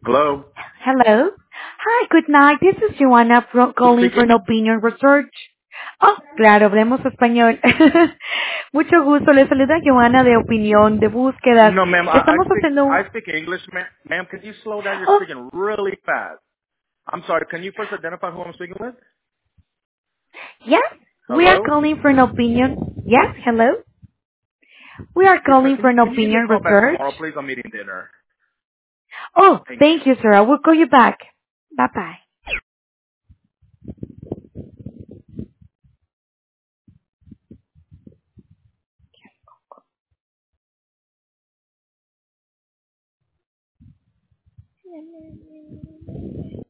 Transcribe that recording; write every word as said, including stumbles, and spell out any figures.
Hello? Hello. Hi, good night. This is Joanna from Who's calling speaking? from Opinion Research. Oh, claro, hablemos español. Mucho gusto. Le saluda Joanna de Opinión, de Búsquedas. No, ma'am. I, I Estamos speak haciendo un... I speak English, ma'am. Ma'am, can you slow down? You're Oh, speaking really fast. I'm sorry. Can you first identify who I'm speaking with? yes. We are Hello? calling for an opinion. Yes, hello. We are Yes, ma'am. calling Can for you an can you give me a opinion call back research. tomorrow, please? I'm eating dinner. Oh, Thank you. thank you, sir. I will call you back. Bye-bye.